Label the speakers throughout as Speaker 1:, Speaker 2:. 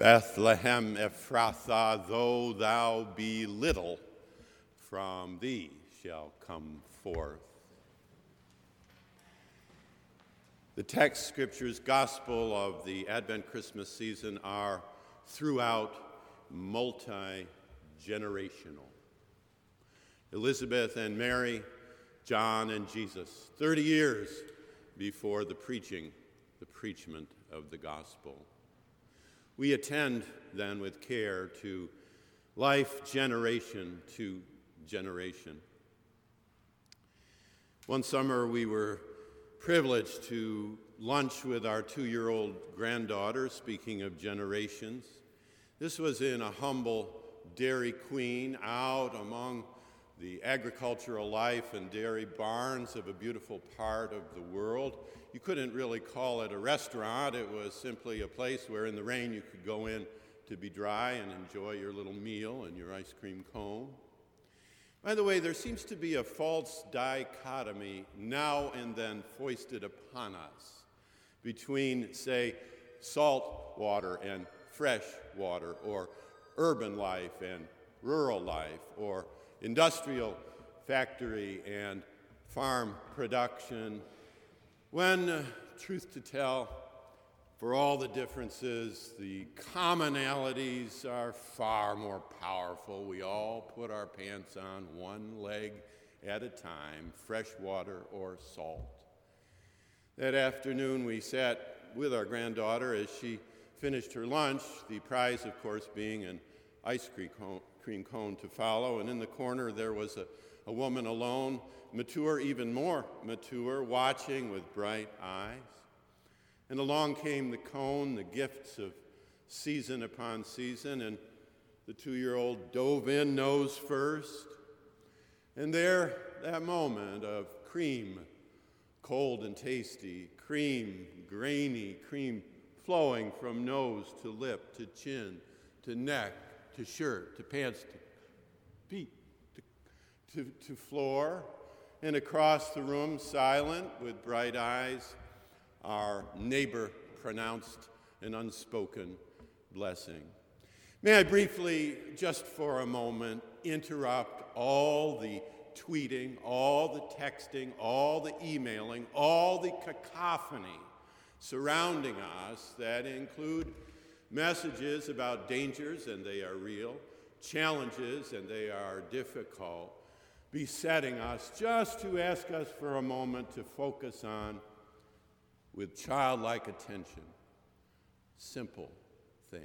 Speaker 1: Bethlehem Ephrathah, though thou be little, from thee shall come forth. The text scriptures gospel of the Advent Christmas season are throughout multi-generational. Elizabeth and Mary, John and Jesus, 30 years before the preachment of the gospel. We attend then with care to life generation to generation. One summer we were privileged to lunch with our 2-year-old granddaughter, speaking of generations. This was in a humble Dairy Queen out among the agricultural life and dairy barns of a beautiful part of the world. You couldn't really call it a restaurant. It was simply a place where in the rain you could go in to be dry and enjoy your little meal and your ice cream cone. By the way, there seems to be a false dichotomy now and then foisted upon us between, say, salt water and fresh water, or urban life and rural life, or industrial factory and farm production, when, truth to tell, for all the differences, the commonalities are far more powerful. We all put our pants on one leg at a time, fresh water or salt. That afternoon we sat with our granddaughter as she finished her lunch, the prize, of course, being an ice cream cone to follow, and in the corner there was a woman alone, mature, even more mature, watching with bright eyes. And along came the cone, the gifts of season upon season, and the 2-year-old dove in nose first. And there, that moment of cream, cold and tasty, cream, grainy, cream flowing from nose to lip to chin to neck to shirt to pants to feet to floor, and across the room, silent with bright eyes, our neighbor pronounced an unspoken blessing. May I briefly, just for a moment, interrupt all the tweeting, all the texting, all the emailing, all the cacophony surrounding us that include messages about dangers, and they are real, challenges, and they are difficult, besetting us, just to ask us for a moment to focus on, with childlike attention, simple things.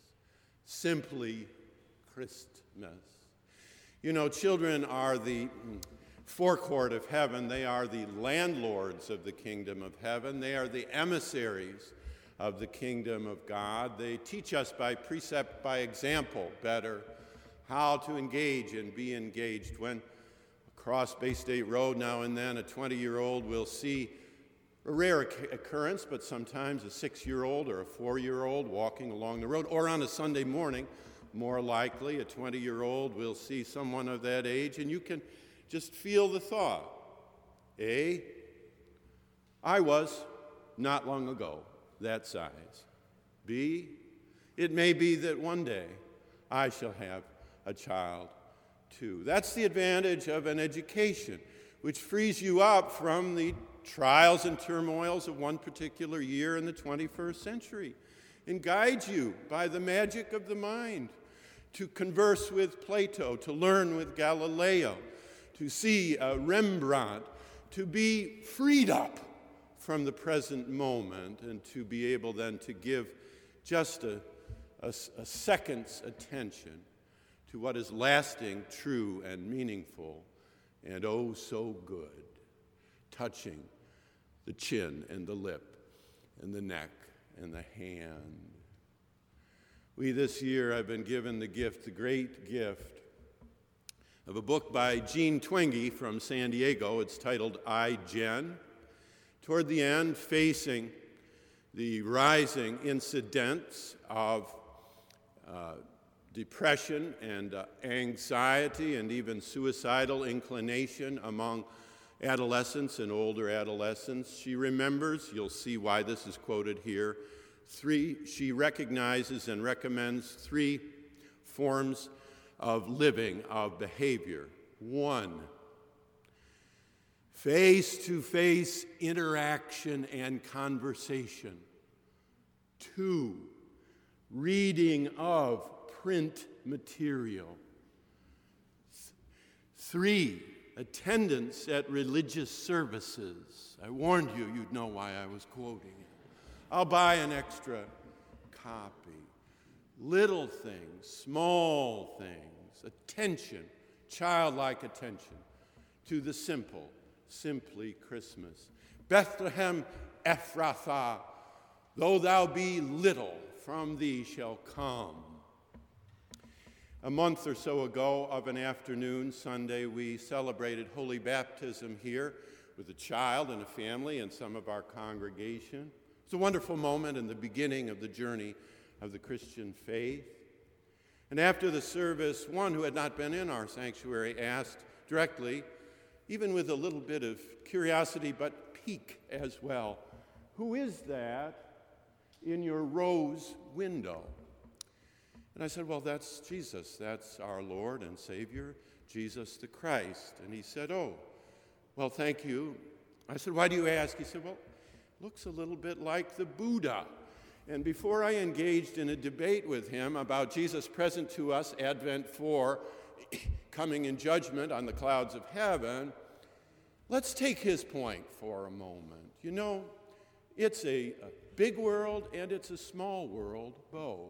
Speaker 1: Simply Christmas. You know, children are the forecourt of heaven. They are the landlords of the kingdom of heaven. They are the emissaries of the kingdom of God. They teach us by precept, by example, better how to engage and be engaged. When across Bay State Road now and then a 20-year-old will see a rare occurrence, but sometimes a 6-year-old or a 4-year-old walking along the road, or on a Sunday morning, more likely a 20-year-old will see someone of that age, and you can just feel the thought, A, I was not long ago that size. B, it may be that one day I shall have a child too. That's the advantage of an education, which frees you up from the trials and turmoils of one particular year in the 21st century and guides you by the magic of the mind to converse with Plato, to learn with Galileo, to see Rembrandt, to be freed up from the present moment, and to be able then to give just a second's attention to what is lasting, true, and meaningful, and oh so good, touching the chin and the lip and the neck and the hand. We this year have been given the gift, the great gift, of a book by Jean Twenge from San Diego. It's titled I, Jen. Toward the end, facing the rising incidence of depression and anxiety and even suicidal inclination among adolescents and older adolescents, she remembers, you'll see why this is quoted here, She recognizes and recommends 3 forms of living, of behavior. 1, face-to-face interaction and conversation. 2, reading of print material. 3, attendance at religious services. I warned you, you'd know why I was quoting it. I'll buy an extra copy. Little things, small things, attention, childlike attention to the simple, simply Christmas. Bethlehem Ephrathah, though thou be little, from thee shall come. A month or so ago of an afternoon, Sunday, we celebrated Holy Baptism here with a child and a family and some of our congregation. It's a wonderful moment in the beginning of the journey of the Christian faith. And after the service, one who had not been in our sanctuary asked directly, even with a little bit of curiosity but pique as well, "Who is that in your rose window?" And I said, "Well, that's Jesus. That's our Lord and Savior, Jesus the Christ." And he said, "Oh, well, thank you." I said, "Why do you ask?" He said, "Well, it looks a little bit like the Buddha." And before I engaged in a debate with him about Jesus present to us, Advent 4, coming in judgment on the clouds of heaven, let's take his point for a moment. You know, it's a big world and it's a small world, both.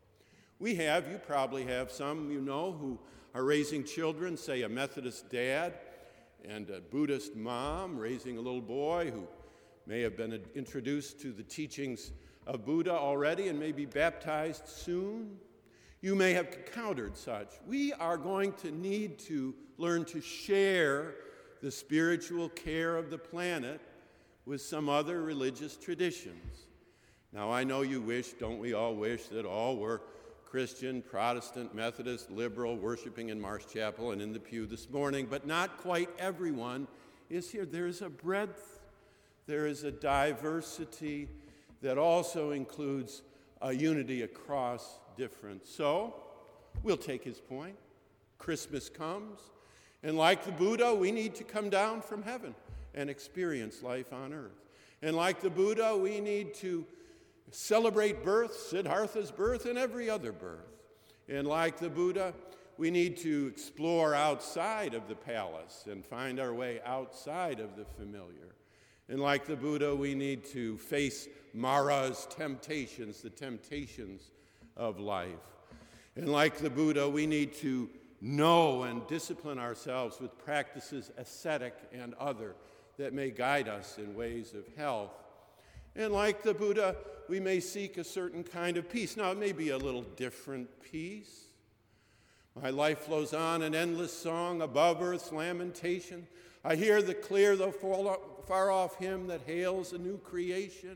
Speaker 1: You probably have some you know who are raising children, say a Methodist dad and a Buddhist mom raising a little boy who may have been introduced to the teachings of Buddha already and may be baptized soon. You may have encountered such. We are going to need to learn to share the spiritual care of the planet with some other religious traditions. Now, I know you wish, don't we all wish, that all were Christian, Protestant, Methodist, liberal, worshiping in Marsh Chapel and in the pew this morning, but not quite everyone is here. There is a breadth, there is a diversity that also includes a unity across difference. So, we'll take his point. Christmas comes, and like the Buddha, we need to come down from heaven and experience life on earth. And like the Buddha, we need to celebrate birth, Siddhartha's birth, and every other birth. And like the Buddha, we need to explore outside of the palace and find our way outside of the familiar. And like the Buddha, we need to face Mara's temptations, the temptations of life. And like the Buddha, we need to know and discipline ourselves with practices, ascetic and other, that may guide us in ways of health. And like the Buddha, we may seek a certain kind of peace. Now, it may be a little different peace. My life flows on, an endless song above earth's lamentation. I hear the clear, though far-off hymn that hails a new creation.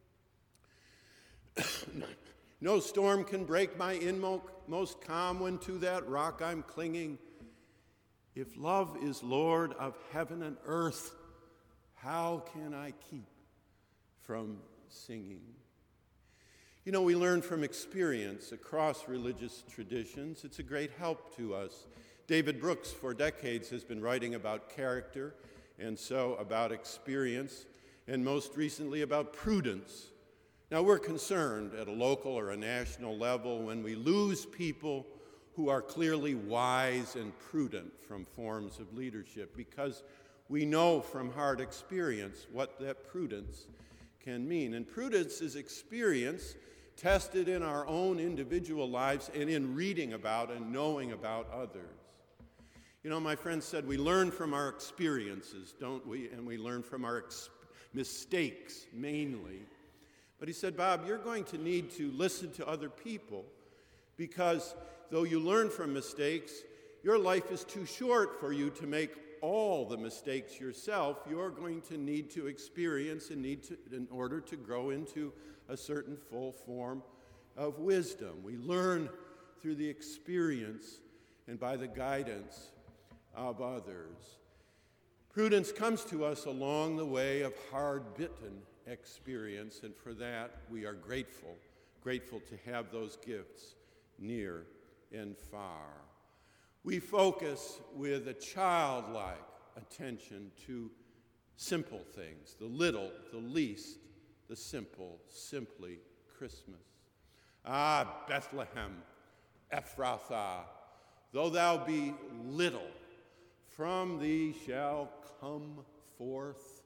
Speaker 1: No storm can break my inmost calm when to that rock I'm clinging. If love is Lord of heaven and earth, how can I keep from singing? You know, we learn from experience across religious traditions. It's a great help to us. David Brooks, for decades, has been writing about character, and so about experience, and most recently about prudence. Now, we're concerned at a local or a national level when we lose people who are clearly wise and prudent from forms of leadership, because we know from hard experience what that prudence can mean. And prudence is experience tested in our own individual lives and in reading about and knowing about others. You know, my friend said we learn from our experiences, don't we? And we learn from our mistakes mainly. But he said, Bob, you're going to need to listen to other people, because though you learn from mistakes, your life is too short for you to make all the mistakes yourself. You're going to need to experience and in order to grow into a certain full form of wisdom. We learn through the experience and by the guidance of others. Prudence comes to us along the way of hard-bitten experience, and for that we are grateful to have those gifts near and far. We focus with a childlike attention to simple things, the little, the least, the simple, simply Christmas. Ah, Bethlehem, Ephrathah, though thou be little, from thee shall come forth.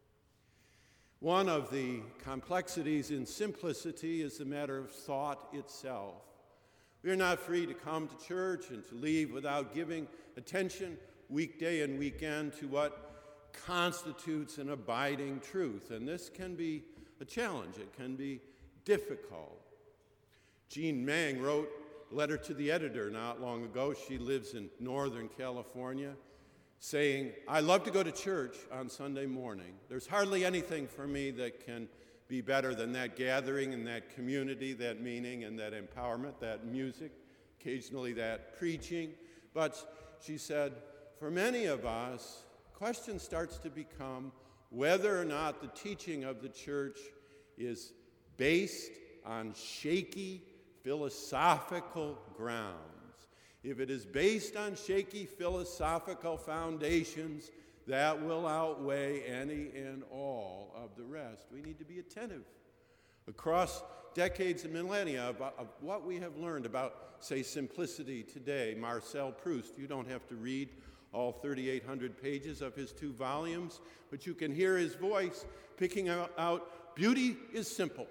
Speaker 1: One of the complexities in simplicity is the matter of thought itself. We are not free to come to church and to leave without giving attention weekday and weekend to what constitutes an abiding truth. And this can be a challenge. It can be difficult. Jean Mang wrote a letter to the editor not long ago. She lives in Northern California, saying, I love to go to church on Sunday morning. There's hardly anything for me that can be better than that gathering and that community, that meaning and that empowerment, that music, occasionally that preaching. But she said, for many of us, the question starts to become whether or not the teaching of the church is based on shaky philosophical grounds. If it is based on shaky philosophical foundations, that will outweigh any and all of the rest. We need to be attentive across decades and millennia of what we have learned about, say, simplicity today. Marcel Proust, you don't have to read all 3,800 pages of his 2 volumes, but you can hear his voice picking out beauty is simple.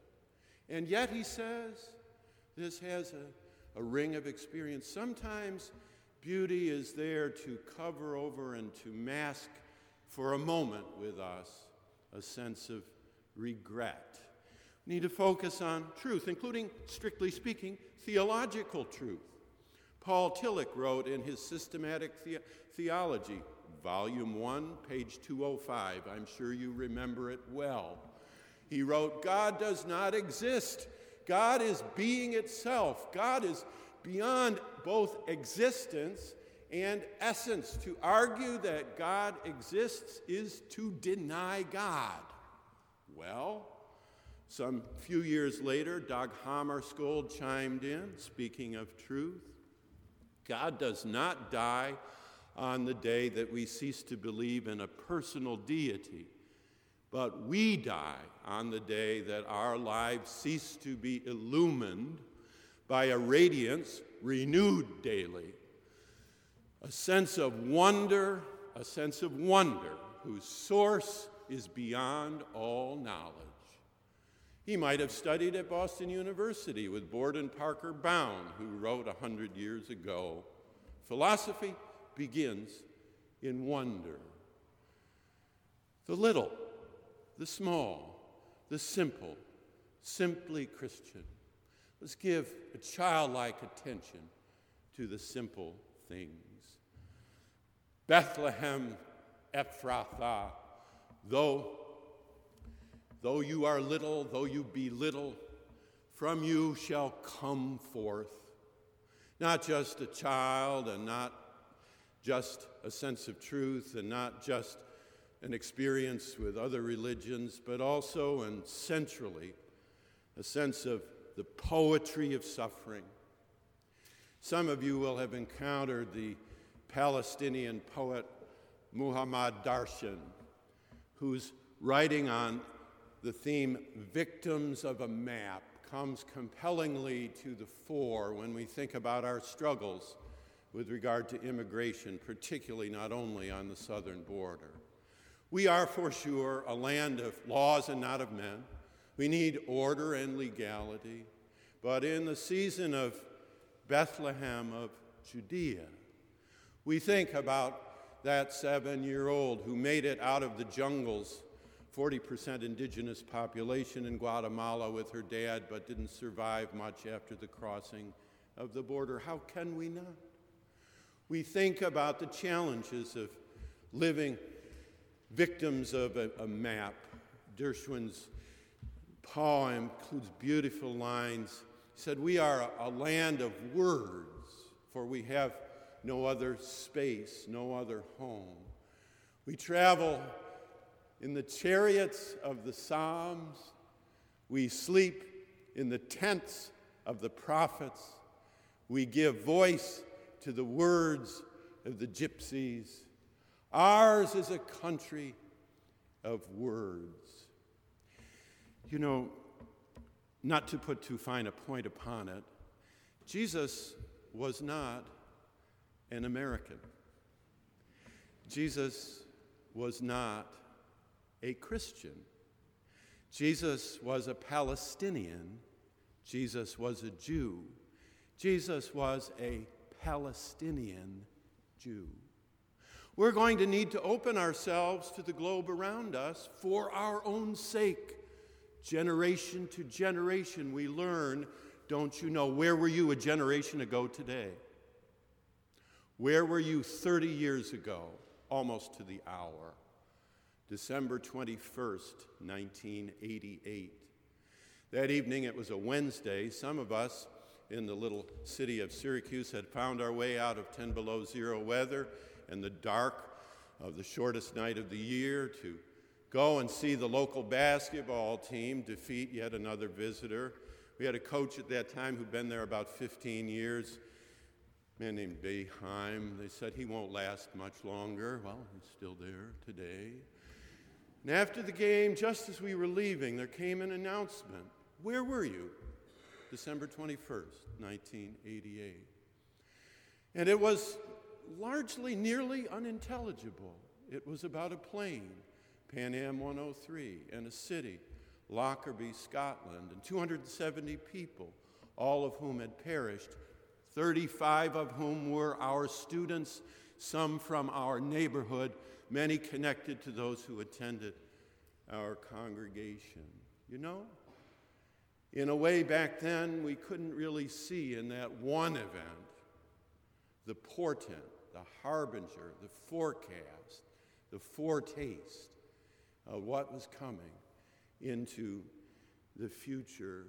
Speaker 1: And yet, he says, this has a ring of experience. Sometimes beauty is there to cover over and to mask for a moment with us a sense of regret. We need to focus on truth, including, strictly speaking, theological truth. Paul Tillich wrote in his Systematic Theology, Volume 1, page 205. I'm sure you remember it well. He wrote, God does not exist. God is being itself. God is beyond both existence and essence. To argue that God exists is to deny God. Well, some few years later, Dag Hammarskjöld chimed in, speaking of truth. God does not die on the day that we cease to believe in a personal deity, but we die on the day that our lives cease to be illumined by a radiance renewed daily, a sense of wonder whose source is beyond all knowledge. He might have studied at Boston University with Borden Parker Bound, who wrote 100 years ago, philosophy begins in wonder. The little, the small, the simple, simply Christian. Let's give a childlike attention to the simple things. Bethlehem Ephrathah, though you are little, though you be little, from you shall come forth. Not just a child and not just a sense of truth and not just an experience with other religions, but also and centrally a sense of the poetry of suffering. Some of you will have encountered the Palestinian poet Muhammad Darshan, whose writing on the theme Victims of a Map comes compellingly to the fore when we think about our struggles with regard to immigration, particularly not only on the southern border. We are for sure a land of laws and not of men. We need order and legality. But in the season of Bethlehem of Judea, we think about that 7-year-old who made it out of the jungles, 40% indigenous population in Guatemala with her dad, but didn't survive much after the crossing of the border. How can we not? We think about the challenges of living victims of a map. Dershwin's poem includes beautiful lines. He said, we are a land of words, for we have no other space, no other home. We travel in the chariots of the Psalms. We sleep in the tents of the prophets. We give voice to the words of the gypsies. Ours is a country of words. You know, not to put too fine a point upon it, Jesus was not an American. Jesus was not a Christian. Jesus was a Palestinian. Jesus was a Jew. Jesus was a Palestinian Jew. We're going to need to open ourselves to the globe around us for our own sake. Generation to generation, we learn, don't you know, where were you a generation ago today? Where were you 30 years ago, almost to the hour? December 21st, 1988. That evening, it was a Wednesday. Some of us in the little city of Syracuse had found our way out of 10 below zero weather and the dark of the shortest night of the year to go and see the local basketball team defeat yet another visitor. We had a coach at that time who'd been there about 15 years, a man named Boeheim. They said he won't last much longer. Well, he's still there today. And after the game, just as we were leaving, there came an announcement. Where were you? December 21st, 1988. And it was largely, nearly unintelligible. It was about a plane, Pan Am 103, and a city, Lockerbie, Scotland, and 270 people, all of whom had perished, 35 of whom were our students, some from our neighborhood, many connected to those who attended our congregation. You know, in a way back then, we couldn't really see in that one event the portent, the harbinger, the forecast, the foretaste of what was coming into the future.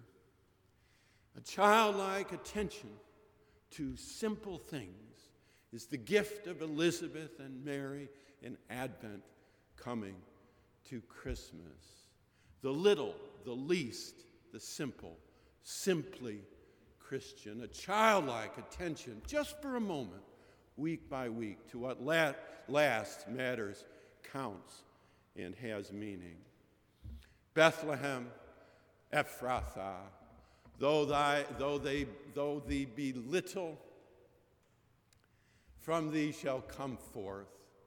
Speaker 1: A childlike attention to simple things is the gift of Elizabeth and Mary in Advent coming to Christmas. The little, the least, the simple, simply Christian. A childlike attention, just for a moment, week by week, to what last matters, counts, and has meaning. Bethlehem, Ephrathah, though thee be little, from thee shall come forth.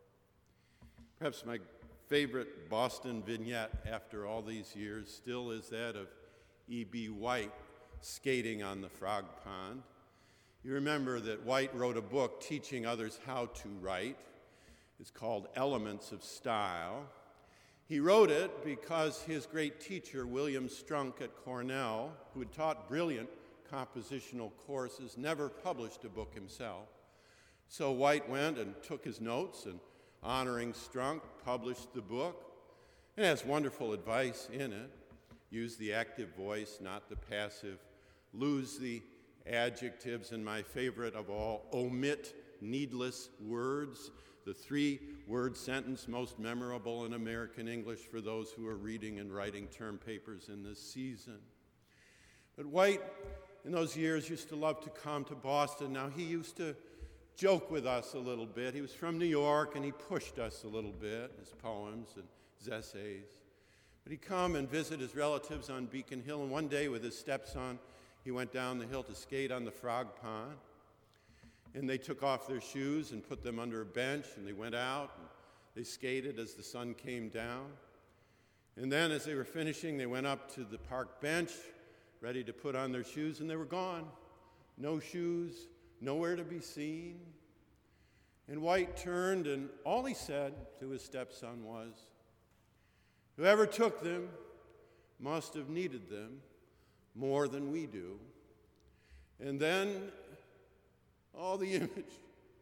Speaker 1: Perhaps my favorite Boston vignette after all these years still is that of E.B. White skating on the Frog Pond. You remember that White wrote a book teaching others how to write. It's called Elements of Style. He wrote it because his great teacher, William Strunk at Cornell, who had taught brilliant compositional courses, never published a book himself. So White went and took his notes and, honoring Strunk, published the book. It has wonderful advice in it. Use the active voice, not the passive. Lose the adjectives, and my favorite of all, omit needless words. The three-word sentence most memorable in American English for those who are reading and writing term papers in this season. But White, in those years, used to love to come to Boston. Now, he used to joke with us a little bit. He was from New York, and he pushed us a little bit, his poems and his essays. But he'd come and visit his relatives on Beacon Hill, and one day with his stepson, he went down the hill to skate on the Frog Pond. And they took off their shoes and put them under a bench, and they went out, and they skated as the sun came down. And then as they were finishing, they went up to the park bench, ready to put on their shoes, and they were gone. No shoes, nowhere to be seen. And White turned, and all he said to his stepson was, "Whoever took them must have needed them more than we do." And then all the image,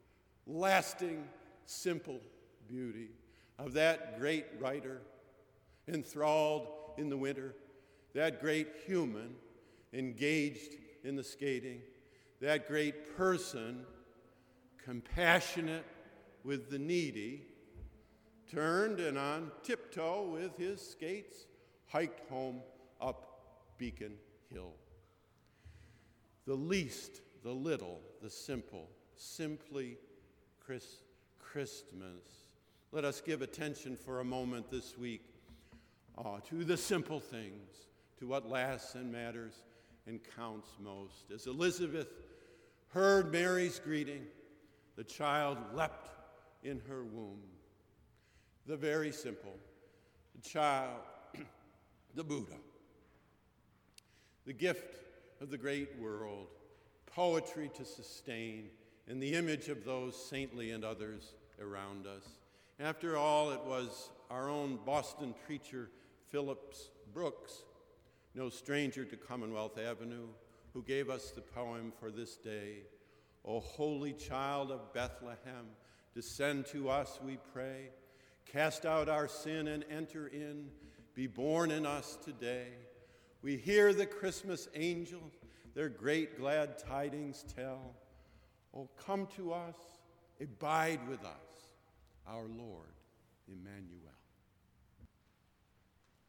Speaker 1: lasting, simple beauty of that great writer, enthralled in the winter, that great human engaged in the skating, that great person compassionate with the needy, turned and on tiptoe with his skates hiked home up Beacon Hill. The least, the little, the simple, simply Christmas. Let us give attention for a moment this week to the simple things, to what lasts and matters and counts most. As Elizabeth heard Mary's greeting, the child leapt in her womb. The very simple, the child, the Buddha, the gift of the great world, poetry to sustain, and the image of those saintly and others around us. After all, it was our own Boston preacher, Phillips Brooks, no stranger to Commonwealth Avenue, who gave us the poem for this day. O holy child of Bethlehem, descend to us, we pray. Cast out our sin and enter in. Be born in us today. We hear the Christmas angels their great glad tidings tell. Oh, come to us, abide with us, our Lord Emmanuel.